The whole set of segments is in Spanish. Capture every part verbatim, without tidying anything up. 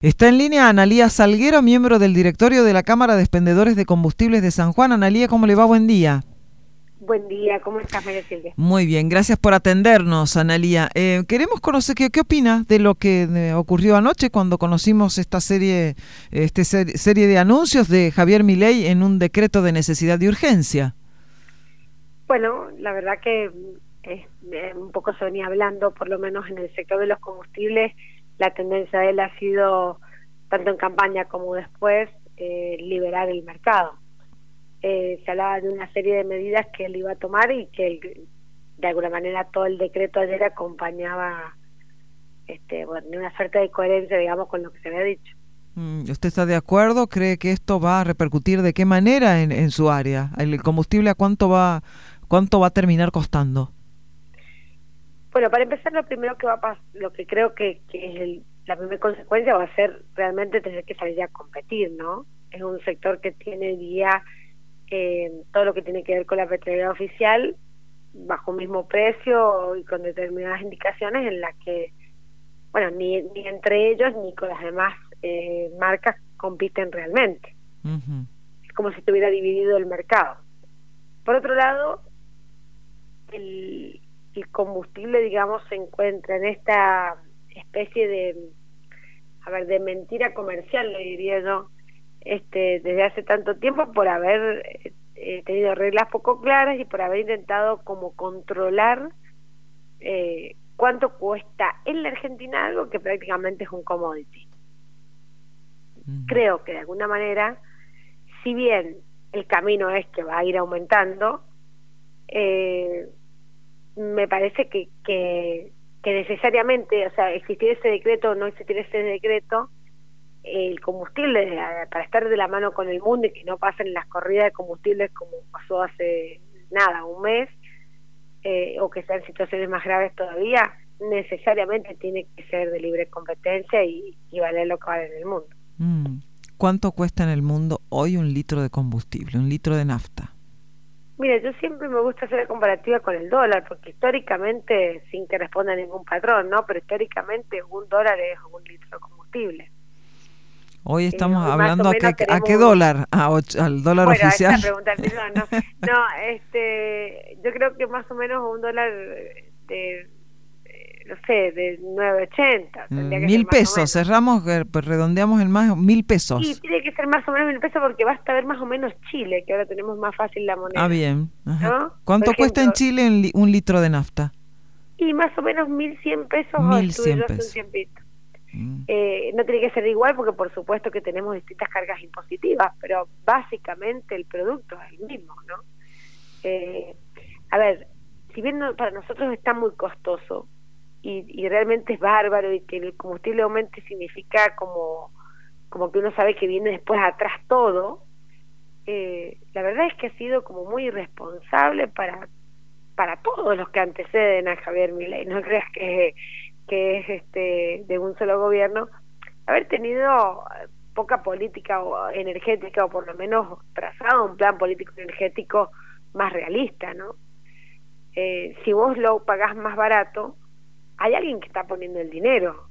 Está en línea Analía Salguero, miembro del directorio de la Cámara de Expendedores de Combustibles de San Juan. Analía, ¿cómo le va? Buen día. Buen día, ¿cómo estás, María Silvia? Muy bien, gracias por atendernos, Analía. Eh, queremos conocer qué, qué opina de lo que eh, ocurrió anoche cuando conocimos esta serie, este ser, serie de anuncios de Javier Milei en un decreto de necesidad de urgencia. Bueno, la verdad que eh, un poco se venía hablando, por lo menos en el sector de los combustibles, la tendencia de él ha sido, tanto en campaña como después, eh, liberar el mercado. Eh, se hablaba de una serie de medidas que él iba a tomar y que él, de alguna manera todo el decreto ayer acompañaba este, bueno, una suerte de coherencia, digamos, con lo que se había dicho. ¿Usted está de acuerdo? ¿Cree que esto va a repercutir de qué manera en, en su área? ¿El combustible a cuánto va, cuánto va a terminar costando? Bueno, para empezar, lo primero que va a pasar, lo que creo que, que es el, la primera consecuencia va a ser realmente tener que salir a competir, ¿no? Es un sector que tiene día eh, todo lo que tiene que ver con la petrolera oficial bajo un mismo precio y con determinadas indicaciones en las que, bueno, ni, ni entre ellos ni con las demás eh, marcas compiten realmente. Uh-huh. Es como si estuviera dividido el mercado. Por otro lado, el el combustible, digamos, se encuentra en esta especie de, a ver, de mentira comercial, le diría yo, este, desde hace tanto tiempo por haber eh, tenido reglas poco claras y por haber intentado como controlar eh, cuánto cuesta en la Argentina algo que prácticamente es un commodity. Mm. Creo que de alguna manera, si bien el camino es que va a ir aumentando, eh, me parece que, que que necesariamente, o sea, existir ese decreto o no existir ese decreto, el combustible, para estar de la mano con el mundo y que no pasen las corridas de combustibles como pasó hace nada, un mes, eh, o que sean situaciones más graves todavía, necesariamente tiene que ser de libre competencia y, y valer lo que vale en el mundo. Mm. ¿Cuánto cuesta en el mundo hoy un litro de combustible, un litro de nafta? Mira, yo siempre me gusta hacer la comparativa con el dólar, porque históricamente, sin que responda a ningún patrón, ¿no? Pero históricamente un dólar es un litro de combustible. Hoy estamos eh, hablando a qué, a qué dólar, a ocho, al dólar bueno, oficial. Bueno, esa no, no, no, este, yo creo que más o menos un dólar de, no sé, de nueve ochenta. Mm, mil pesos, cerramos, redondeamos en más, mil pesos. Sí, tiene que ser más o menos mil pesos porque basta ver más o menos Chile, que ahora tenemos más fácil la moneda. Ah, bien. Ajá. ¿No? ¿Cuánto ejemplo, cuesta en Chile un, li un litro de nafta? Y más o menos mil cien pesos. Mil cien pesos. Mm. Eh, no tiene que ser igual porque por supuesto que tenemos distintas cargas impositivas, pero básicamente el producto es el mismo, ¿no? Eh, a ver, si bien no, para nosotros está muy costoso, Y, y realmente es bárbaro y que el combustible aumente significa como, como que uno sabe que viene después atrás todo, eh, la verdad es que ha sido como muy irresponsable para para todos los que anteceden a Javier Milei. No creas que, que es este de un solo gobierno haber tenido poca política energética o por lo menos trazado un plan político energético más realista, ¿no? Eh, si vos lo pagás más barato, hay alguien que está poniendo el dinero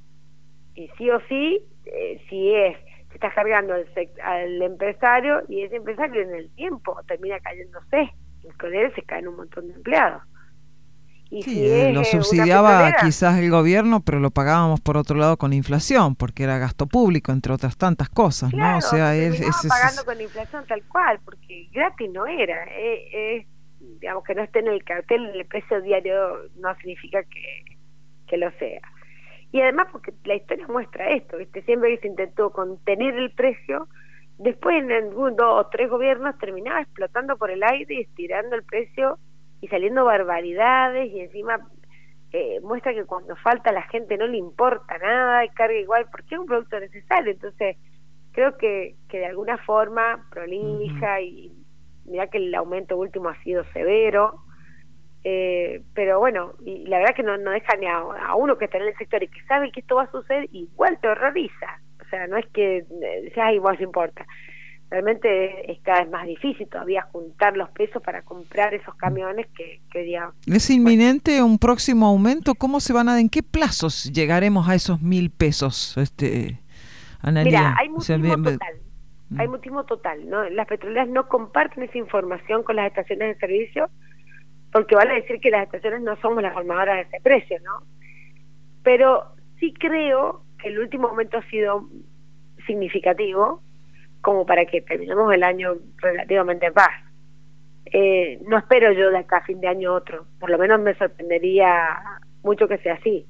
y sí o sí, eh, si es se está cargando al, al empresario y ese empresario en el tiempo termina cayéndose y con él se caen un montón de empleados. Y sí, si eh, es, lo eh, subsidiaba quizás el gobierno, pero lo pagábamos por otro lado con inflación, porque era gasto público, entre otras tantas cosas, claro, ¿no? O sea, es, es, es pagando es, con inflación tal cual, porque gratis no era, es, es digamos que no esté en el cartel, el precio diario no significa que, que lo sea. Y además porque la historia muestra esto, ¿viste? Siempre que se intentó contener el precio, después en algún dos o tres gobiernos terminaba explotando por el aire y estirando el precio y saliendo barbaridades y encima eh, muestra que cuando falta a la gente no le importa nada y carga igual porque es un producto necesario. Entonces creo que, que de alguna forma prolija uh-huh. y mira que el aumento último ha sido severo, eh, pero bueno, y la verdad que no, no deja ni a, a uno que está en el sector y que sabe que esto va a suceder, igual te horroriza. O sea, no es que eh, sea igual se importa. Realmente es cada vez más difícil todavía juntar los pesos para comprar esos camiones que, que digamos... ¿Es inminente bueno. un próximo aumento? ¿Cómo se van a... ¿En qué plazos llegaremos a esos mil pesos? Este Analía? Mira, hay O sea, mutismo bien- total. Hay mutismo total, ¿no? Las petroleras no comparten esa información con las estaciones de servicio porque van a decir que las estaciones no somos las formadoras de ese precio, ¿no? Pero sí creo que el último aumento ha sido significativo como para que terminemos el año relativamente en paz. Eh, no espero yo de acá a fin de año otro, por lo menos me sorprendería mucho que sea así.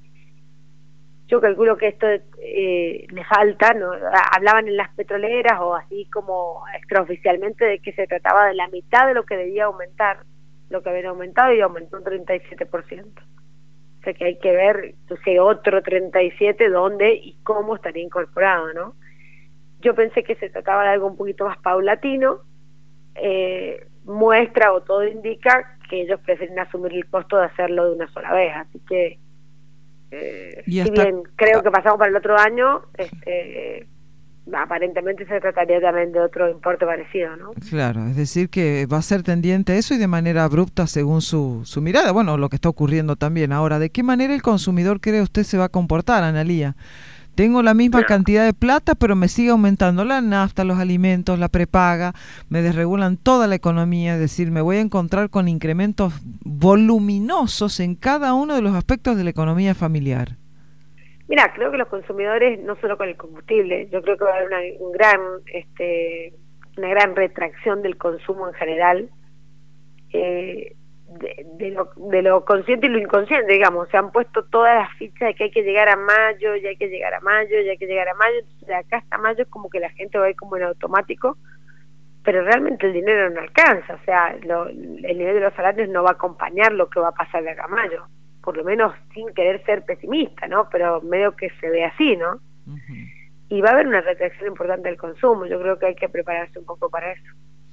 Yo calculo que esto eh, le falta, ¿no? Hablaban en las petroleras o así como extraoficialmente de que se trataba de la mitad de lo que debía aumentar, lo que había aumentado y aumentó un treinta y siete por ciento. O sea que hay que ver ese otro treinta y siete por ciento dónde y cómo estaría incorporado, ¿no? Yo pensé que se trataba de algo un poquito más paulatino, eh, muestra o todo indica que ellos prefieren asumir el costo de hacerlo de una sola vez, así que Eh, Y si hasta- bien creo que pasamos para el otro año, este, aparentemente se trataría también de otro importe parecido, ¿no? Claro, es decir que va a ser tendiente a eso y de manera abrupta según su, su mirada. Bueno, lo que está ocurriendo también ahora. ¿De qué manera el consumidor cree usted se va a comportar, Analía? Tengo la misma No. cantidad de plata, pero me sigue aumentando la nafta, los alimentos, la prepaga, me desregulan toda la economía, es decir, me voy a encontrar con incrementos voluminosos en cada uno de los aspectos de la economía familiar. Mira, creo que los consumidores, no solo con el combustible, yo creo que va a haber una, un gran, este, una gran retracción del consumo en general, eh, de, de, lo, de lo consciente y lo inconsciente, digamos. Se han puesto todas las fichas de que hay que llegar a mayo, ya hay que llegar a mayo, ya hay que llegar a mayo, entonces de acá hasta mayo es como que la gente va a ir como en automático, pero realmente el dinero no alcanza, o sea, lo, el nivel de los salarios no va a acompañar lo que va a pasar de acá a mayo, por lo menos sin querer ser pesimista, ¿no? Pero medio que se ve así, ¿no? Uh-huh. Y va a haber una retracción importante del consumo, yo creo que hay que prepararse un poco para eso.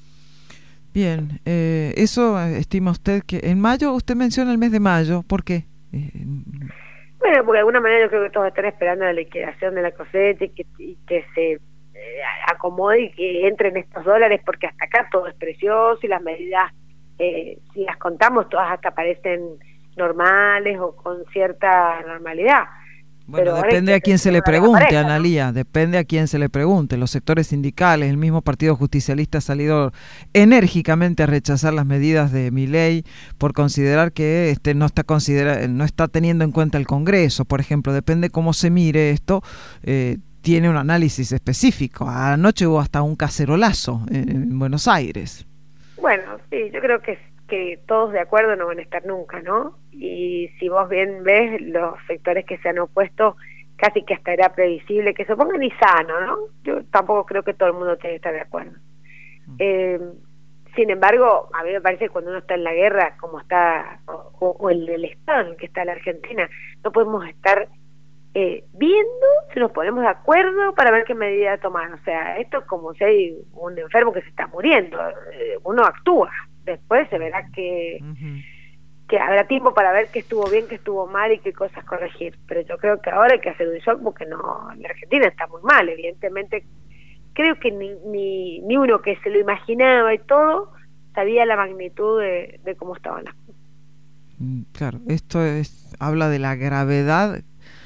Bien, eh, eso eh, estima usted que en mayo, usted menciona el mes de mayo, ¿por qué? Eh, Bueno, porque de alguna manera yo creo que todos están esperando la liquidación de la cosecha y que, y que se eh, acomode y que entren estos dólares, porque hasta acá todo es precioso y las medidas, eh, si las contamos, todas hasta parecen normales o con cierta normalidad. Bueno, Pero depende a quién se le una pregunte, pareja, ¿no? Analía, depende a quién se le pregunte. Los sectores sindicales, el mismo Partido Justicialista ha salido enérgicamente a rechazar las medidas de Milei por considerar que este no está considera no está teniendo en cuenta el Congreso, por ejemplo. Depende cómo se mire esto, eh, tiene un análisis específico. Anoche hubo hasta un cacerolazo en, en Buenos Aires. Bueno, sí, yo creo que que todos de acuerdo no van a estar nunca, ¿no? Y si vos bien ves, los sectores que se han opuesto, casi que hasta era previsible que se pongan y sano, ¿no? Yo tampoco creo que todo el mundo tiene que estar de acuerdo. Mm. Eh, sin embargo, a mí me parece que cuando uno está en la guerra, como está, o, o el del estado en el que está la Argentina, no podemos estar eh, viendo si nos ponemos de acuerdo para ver qué medida tomar. O sea, esto es como si hay un enfermo que se está muriendo, eh, uno actúa. Después se verá que, uh-huh. que habrá tiempo para ver qué estuvo bien, qué estuvo mal y qué cosas corregir. Pero yo creo que ahora hay que hacer un shock porque no, la Argentina está muy mal, evidentemente. Creo que ni, ni, ni uno que se lo imaginaba y todo sabía la magnitud de, de cómo estaban las cosas. Claro, esto es, habla de la gravedad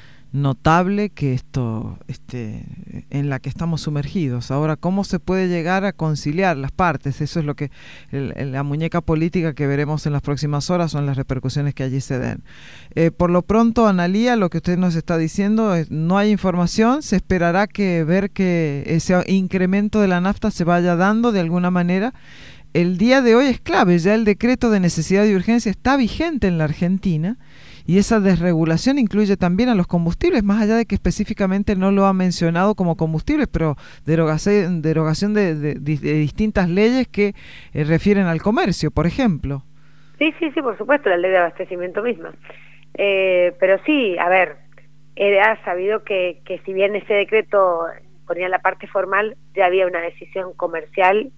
notable que esto este en la que estamos sumergidos. Ahora, ¿cómo se puede llegar a conciliar las partes? Eso es lo que el, la muñeca política que veremos en las próximas horas, son las repercusiones que allí se den. Eh, por lo pronto, Analía, lo que usted nos está diciendo es, no hay información, se esperará que ver que ese incremento de la nafta se vaya dando de alguna manera. El día de hoy es clave, ya el decreto de necesidad y urgencia está vigente en la Argentina. Y esa desregulación incluye también a los combustibles, más allá de que específicamente no lo ha mencionado como combustibles, pero derogación, derogación de, de, de distintas leyes que eh, refieren al comercio, por ejemplo. Sí, sí, sí, por supuesto, la ley de abastecimiento misma. Eh, pero sí, a ver, era sabido que, que si bien ese decreto ponía la parte formal, ya había una decisión comercial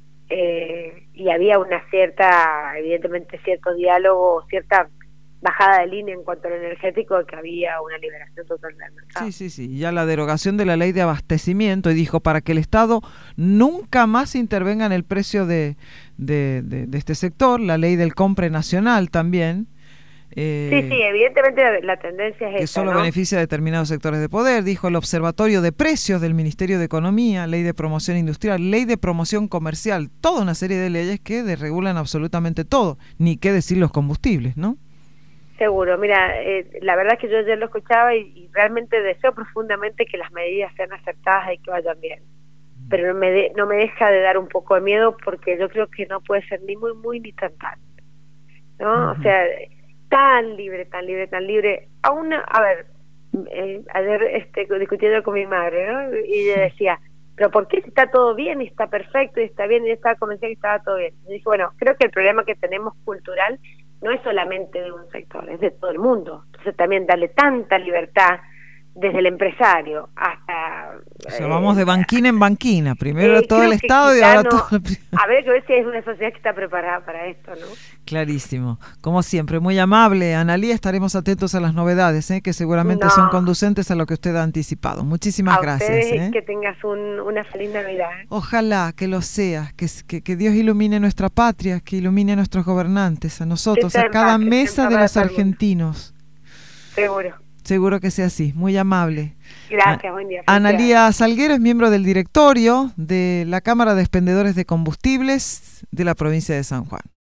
eh, y había una cierta, evidentemente cierto diálogo, cierta bajada de línea en cuanto al energético, que había una liberación total del mercado. Sí, sí, sí, ya la derogación de la ley de abastecimiento, y dijo para que el Estado nunca más intervenga en el precio de, de, de, de este sector, la ley del compre nacional también, Eh, sí, sí, evidentemente la, la tendencia es que esa, solo ¿no? beneficia a determinados sectores de poder, dijo el Observatorio de Precios del Ministerio de Economía, Ley de Promoción Industrial, Ley de Promoción Comercial, toda una serie de leyes que desregulan absolutamente todo, ni qué decir los combustibles, ¿no? Seguro, mira, eh, la verdad es que yo ayer lo escuchaba y, y realmente deseo profundamente que las medidas sean acertadas y que vayan bien. Pero no me, de, no me deja de dar un poco de miedo porque yo creo que no puede ser ni muy, muy, ni tan, tan, ¿no? Uh-huh. O sea, tan libre, tan libre, tan libre. A una, a ver, eh, ayer este, discutiendo con mi madre, ¿no? Y ella decía, pero ¿por qué si está todo bien y está perfecto y está bien? Y estaba convencida que estaba todo bien. Y dije, bueno, creo que el problema que tenemos cultural no es solamente de un sector, es de todo el mundo. Entonces también darle tanta libertad desde el empresario hasta... O sea, vamos de banquina en banquina, primero eh, todo el Estado y ahora todo el... A ver, que a veces es una sociedad que está preparada para esto, ¿no? Clarísimo. Como siempre, muy amable, Analía, estaremos atentos a las novedades, ¿eh? Que seguramente no. son conducentes a lo que usted ha anticipado. Muchísimas a gracias. Ustedes, ¿eh? Que tengas un, una feliz Navidad. Ojalá que lo sea, que, que, que Dios ilumine nuestra patria, que ilumine a nuestros gobernantes, a nosotros, a cada paz, mesa de los argentinos. Seguro. Seguro que sea así, muy amable. Gracias, buen día. Analía Salguero es miembro del directorio de la Cámara de Expendedores de Combustibles de la provincia de San Juan.